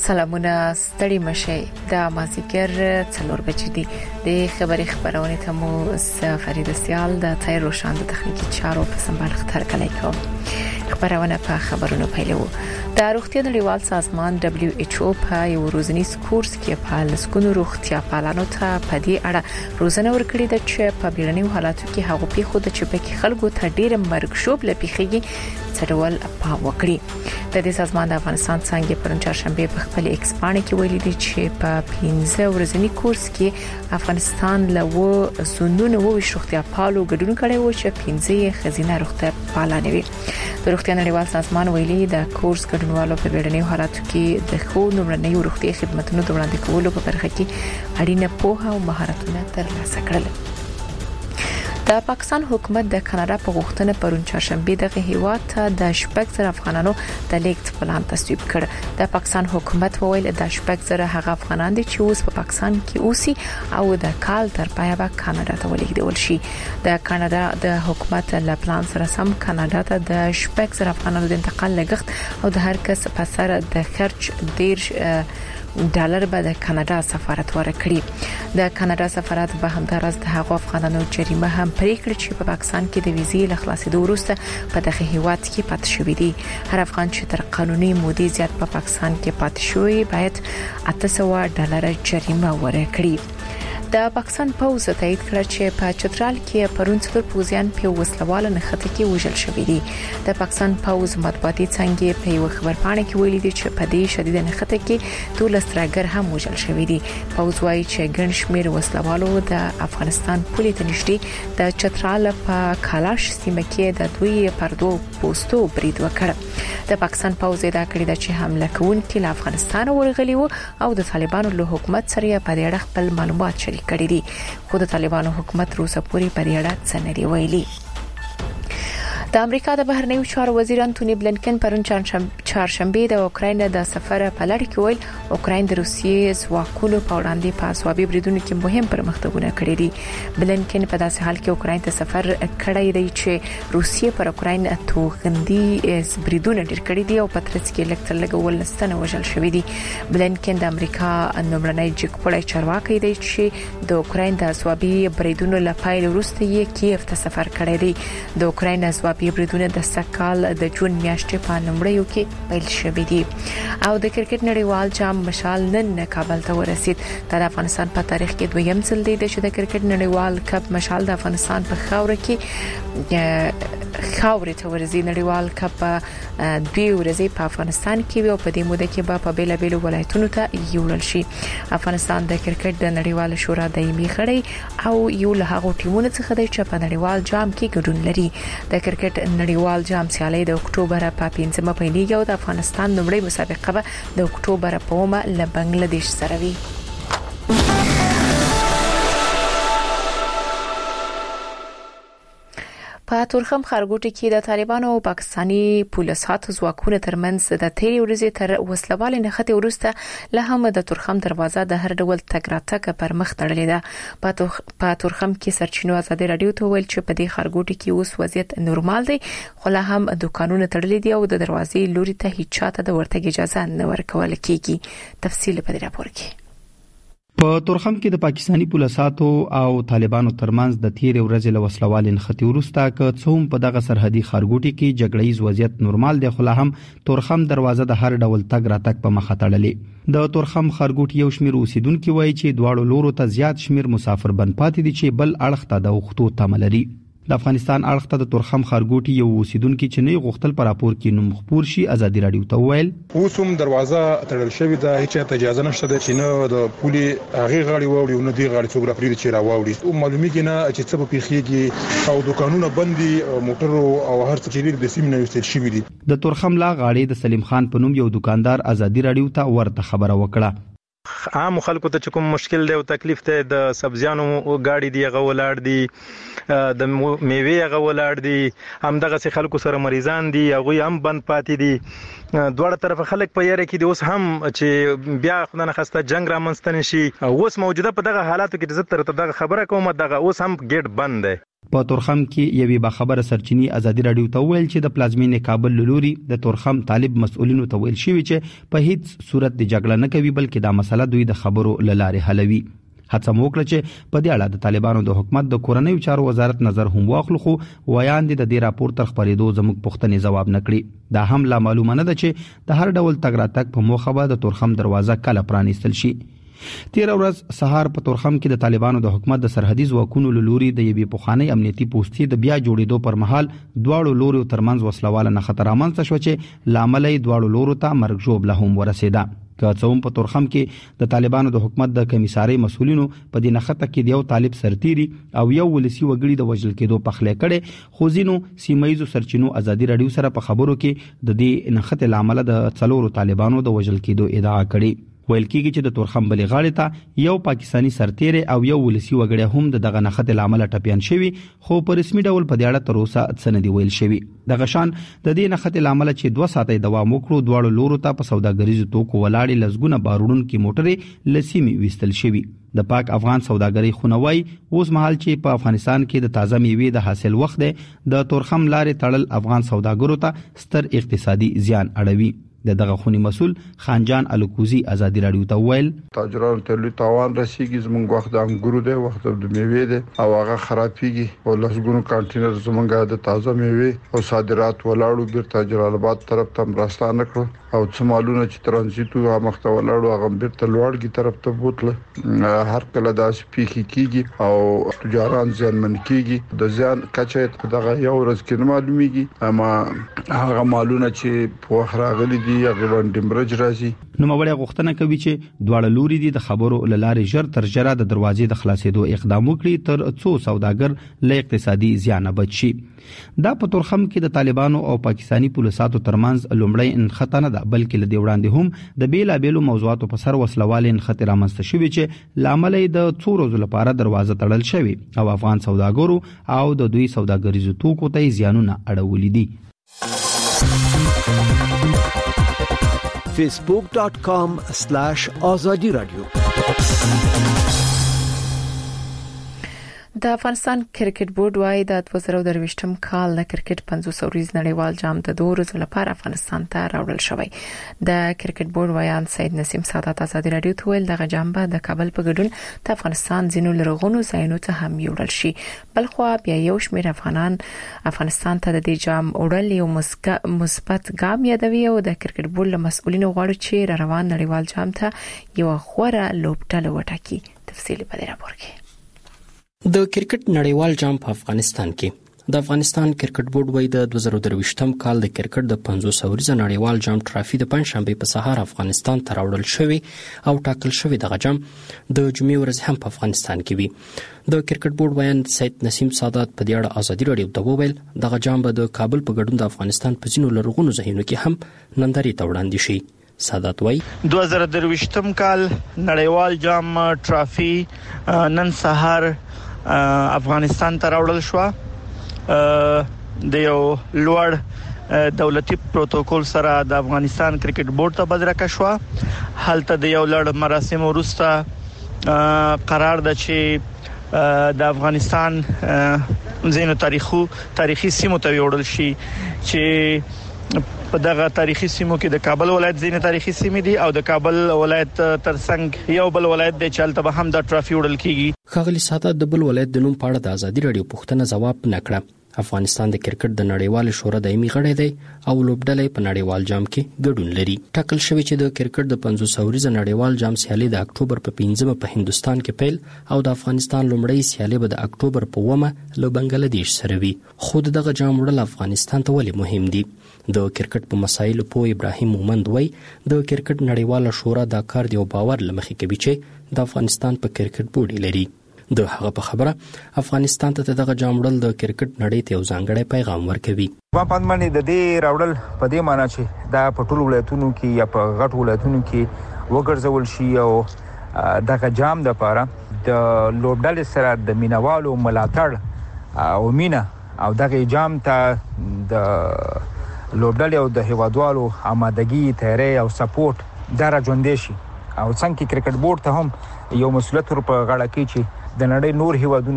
سلامونه ستړي مشي د مازیګر 4 بجې دي د خبري خبرونه ته مو فرید سیال د تیر روشان د تخنیکی چارو په سمبال خطر کلی کوم خبرونه په خبرونو پیلو د روغتیا نړیوال سازمان WHO په یو ورځنی کورس کې په لسکونو روغتیا پالانو ته په دې اړه روزنه ورکړې ده چې په بیړنیو حالاتو کې هغه په خود چې په خلکو ته ډېر مرګ شوب لپیخي څرول پام وکړي د دې سازمان د افغانستان څنګه پرون چهارشنبه په خپل ایکس باندې کې ویلي دي چې په 15 ورځنی کورس کې افغانستان له زونونو روغتیا پالو ګډون کړي و چې 15 خزینه روغتیا پالانه وي د روغتیا نړیوال سازمان ویلي د کورس ګډونوالو په بیړنیو حالاتو کې د خو نمرنۍ روغتي خدماتو د وړاندې کولو په برخه کې اړینه پوهه او مهارتونه ترلاسه کړل د پاکستان حکومت د کاناډا په غوښتنه پرون چهارشنبه دغه هیواد ته د شپږ زره افغانانو د لیږد پلان تصویب کړ د پاکستان حکومت وویل د شپږ زره هغه افغانان دي چې اوس په پاکستان کې اوسي او د کال تر پایه به کاناډا ته ولېږدول شي د کاناډا د حکومت له پلان سره سم کاناډا ته د شپږ زره افغانانو د انتقال لګښت او د هر کس په سر د خرج $10 به د کاناډا سفارت ورکړي د کاناډا سفارت به همدارس د هغو افغانانو جریمه هم پریکړه چې په پاکستان کې د ویزې له خلاصېدو وروسته په دغه هیواد کې پاتې شوی دی هر افغان چې تر قانوني مودې زیات په پاکستان کې پاتې شوی باید $800 جریمه ورکړي د پاکستان پوز تایید کړ چې په چترال کې پرون څلور پوزیان په وسلواله نخته کې وژل شوی دي د پاکستان پوز مطبوعاتي څنګه په یو خبرپاڼه کې ویلي دي چې په دې شدید نخته کې 12 ترګر هم وژل شوی دي پوز وايي چې ګڼ شمېر وسلوالو د افغانستان پولې ته نږدې د چترال په کالاش سیمه کې د دوی پردو پوسټو برید وکړ د پاکستان پوز دا کړی د چې حمله کوونکي له افغانستان ورغلي وو او د طالبانو له حکومت سره په دې اړه خپل معلومات شریک کړي دي خو د طالبانو حکومت روسه پوری په دې اړه څه نه دی ویلي د امریکا د بهرنیو چارو وزیر انټونی بلنکن پرون چهارشنبه د اوکراین د سفر په لړ کې ویل اوکراین د روسیې ځواکونو په وړاندې په اسوابي بریدونو کې مهم پرمختګونه کړي دي بلنکن په داسې حال کې اوکراین ته سفر کړی دی چې روسیې پر اوکراین توغندي بریدونه ډیر کړي دي او په ترڅ کې لکټرلګ ولستانه وژل شوې دي بلنکن د امریکا نومړنۍ جګپړې چارواکي دی چې د اوکراین د اسوابي بریدونو لپاره وروسته یې کیف ته سفر کړی دی د اوکراین اسوابي بریدونه د سکهال د جون میاشتې په لومړیو کې پیل شوې دي او د کرکټ نړیوال جام مشال نن کابل ته ورسید د افغانستان په تاریخ کې دویم ځل دی چې د کرکټ نړیوال کپ مشال د افغانستان په خاور کې خاورې ته ورځي نړیوال کپ دوی ورځي په افغانستان کې او په دې موده کې به په بیلابیلو ولایتونو ته یوړل شي افغانستان د کرکټ د نړیوال شورا دایمي غړی او یو له هغو ټیمونو څخه دی چې په نړیوال جام کې ګډون لري د کرکټ نړیوال جام سیالي د اکتوبر په 15مه پیلېږي او د افغانستان لومړی مسابقه به د اکتوبر په 1مه له بنگلاديش سره وي په تورخم خارګوټي کې د طالبانو او پاکستاني پولیسو ځواکونو ترمنځ د تیری ورځې تر وسلوال نخته ورسته له هم د تورخم دروازه د هر ډول تګ راتګ پر مخ تړلې ده په تورخم کې سرچینو ازادي رادیو ته ویل چې په دې خارګوټي کې اوس وضعیت نورمال دی خو له هم دکانونه تړلې دي او د دروازې لوري ته هیڅ چاته د ورتګ اجازه نه ورکول کیږي تفصیل په دې راپور کې په تورخم کې د پاکستاني پولیسو او طالبانو ترمنځ د تیر ورځې له وسلوال نختی ورسته که څوم په دغه سرحدي خارګوټي کې جګړه‌یز وضعیت نورمال دی خو له هم تورخم دروازه د هر ډول تګ راتګ په مخه تړلې د تورخم خارګوټي یو شمیر اوسیدونکو وایي چې دواړو لورو ته زیات شمیر مسافر بن پاتې دي چې بل اړخ ته د وختو تملري د افغانستان اړخ ته د تورخم خارګوټي یو اوسیدونکو چې نه غوښتل پر راپور کې نوم خبر شي ازادي رادیو ته ویل اوسم دروازه تړل شوې ده هیڅ اجازه نشته چې نه د پولي هغه غاړي ووري او نه دی غاړي څوک راپرید چې راووري او معلومیږي نه چې څه په پیخيږي او دکانونه بندي موټر او هر څه چې د سیمه نه وستل شوې دي د تورخم لا غاړي د سلیم خان په نوم یو دکاندار ازادي رادیو ته ورته خبره وکړه عام خلکو ته کوم مشکل دی او تکلیف ته د سبزیانو گاډي دی غولاړ دی د میوه غولاړ دی هم دغه خلکو سره مریضان دي هغه هم بند پاتې دي دوړ طرف خلک په یاره کې د اوس هم چې بیا خدانه خسته جنگ را منستن شي اوس موجوده په دغه حالاتو کې د زتر ته دغه خبره کوم دغه اوس هم ګیټ بند دی په تورخم کې یوې باخبره سرچینی ازادي رادیو ته ویل چې د پلازمینې کابل لوري د تورخم طالب مسؤلینو ته ویل شوی چې په هیڅ صورت د جګړه نه کوي بلکې دا مسله دوی د خبرو لاره حلوي. هڅه وکړه چې په دې اړه د طالبانو د حکومت د کورنیو چارو وزارت نظر هم واخلو خو ویاند د دې راپور تر خبرېدو زموږ پوښتنې جواب نکړي. دا هم لا معلومه نه ده چې د هر ډول تګ راتګ په موخه به د تورخم دروازه کله پرانیستل شي. تیر ورځ سهار په تورخم کې د طالبانو د حکومت د سرحدي ځواکونو لوري د یوې پخوانی امنیتي پوستې د بیا جوړېدو پر مهال دواړو لورو ترمنځ وسلواله نه خطر رامنځته شو چې لامل یې دواړو لورو ته مرګ ژوبله هم ورسېده. که څوم په تورخم کې د طالبانو د حکومت د کمیساري مسؤلینو په دې نخته کې د یو طالب سرتيري او یو ولسی وګړي د وژل کېدو په خله کړي خو ځینو سیمایزو سرچینو ازادي رادیو سره په خبرو کې د دې نخته لامل د څلورو طالبانو د وژل کېدو ادعا کړي. ویل کېږي چې د تورخم بلې غاړې ته یو پاکستانی سرتیری او یو ولسی وګړی هم دغه نخته لامل ټپيان شوی خو په رسمي ډول په دې اړه تر اوسه څه نه دی ویل شوی. دغه شان د دې نخته لامل چې 2 ساعتې دوام وکړو دواړو لورو ته په سوداګریزو توکو ولاړې لزګونه بارودون کې موټرې لسیمي وستل شوی. د پاک افغان سوداګری خونوي اوس مهال چې په افغانستان کې د تازه میوې د حاصل وخت دی د تورخم لارې تړل افغان سوداګرو ته ستر اقتصادي زیان اړوي. دغه خونی مسول خانجان الکوزی ازادي رادیو ته ویل تاجرانو ته لوی تاوان رسیږي زموږ وخت د انګورو دی وخت د میوې دی او هغه خرابېږي او لسګونو کانټینر زموږ د تازه میوې او صادرات ولاړو بیرته جلال آباد طرف ته راستانه کړ او څه مالونه چې ترانزیت او مخته ولاړو هغه بیرته لوړګي طرف ته بوتله. هر کله دا سپیخي کیږي او تجاران ځانمن کیږي د ځان کچې دغه یو ورځ کې معلومیږي اما هغه مالونه چې په خراغلي هغه باندې مرج راځي. نو موړی غوښتنه کوي چې دواړه لوري دي د خبرو لارې ژر تر ژره د دروازې د خلاصېدو اقدام وکړي تر څو سوداګر له اقتصادي زیان بچ شي. دا په تورخم کې د طالبانو او پاکستانی پولیساتو ترمنځ لومړی انخته نه ده بلکې له دې وړاندې هم د بیلابېلو موضوعاتو په سر وسلواله انخته رامنځته شوې چې لامل یې د څو ورځې لپاره دروازه تړل شوی او افغان سوداګرو او د دوی سوداګریزو توکو ته زیانونه اړولې دي. facebook.com/azadi radio د افغانستان کرکټ بورډ وايي د 2023م کال د کرکټ 500 ورځ نړیوال جام د 2 ورځې لپاره افغانستان ته راوړل شوی. د کرکټ بورډ ویان سید نسیم سادات ازادي رادیو ته ویل دغه جام به د کابل په ګډون د افغانستان ځینو لرغونو ځایونو ته هم یوړل شي. بلخو بیا یو شمېر افغانستان ته د دې جام وړل یو مثبت ګام یادوي او د کرکټ بورډ له مسؤلینو غواړي چې روان نړیوال جام ته یو غوره لوبډله وټاکي. تفصیلی په دې راپور کې د کرکټ نړیوال جام په افغانستان کې د افغانستان کرکټ بورډ وايي د 2023م کال د کرکټ د 500 ورځې نړیوال جام ټرافي د پنځشنبه په سهار افغانستان ته راوړل شوی او ټاکل شوی دغه جام د جمعې ورځ هم په افغانستان کې وي. د کرکټ بورډ ویان سید نسیم سادات په دې اړه ازادي رادیو ته وویل دغه جام به د کابل په ګډون د افغانستان په ځینو لرغونو ځایونو کې هم نندارې ته وړاندې شي. سادات وايي 2023م کال نړیوال جام ټرافي نن سهار افغانستان ته راوړل شو. د یو لوړ دولتي پروتوکول سره د افغانستان کرکټ بورډ ته بدرکه شو. هلته د یو لړ مراسم وروسته قرار ده چې د افغانستان زینو تاریخي سیمو ته وړل شي چې په دغه تاریخي سیمو کې د کابل ولایت ځینې تاریخي سیمې دي او د کابل ولایت ترڅنګ یو بل ولایت د چالت به هم د ټرافي وړل کیږي. خاغلی سادات د بل ولایت د نوم په اړه د ازادي رادیو پوښتنه ځواب نکړه. افغانستان د کرکټ د نړیوال شورا دایمي غړی دی او لوبډلې په نړیوال جام کې ګډون لري. ټاکل شوی چې د کرکټ د 500 ورځې نړیوال جام سیالي د اکتوبر په 15 په هندستان کې پیل او د افغانستان لومړی سیالي به د اکتوبر په 1 له بنگلاديش سره وي. خو دغه جام وړل افغانستان ته ولې مهم دي؟ د کرکټ په مسایلو په ابراهیم مومند وای د کرکټ نړیواله شورا د کار دی او باور لمخې کوي چې د افغانستان په کرکټ بورډ لري. د هغه په خبره افغانستان ته دغه جام وړل د کرکټ نړۍ ته یو ځانګړی پیغام ورکوي. په پاندمنې د دې راوړل په دې معنی چې دا په ټولو ولایتونو کې یا په غټ ولایتونو کې وګرځول شي او دغه جام د لپاره د لوبډلې سره د مینوالو ملاتړ او مینا او دغه جام ته د لوبډلې او د هیوادوالو آمادګي تیاری او سپورټ دره ژوندې شي او څنګه کرکټ بورډ ته هم یو مسؤلیت ور په غاړه کې چې د نړۍ نور هیوادونو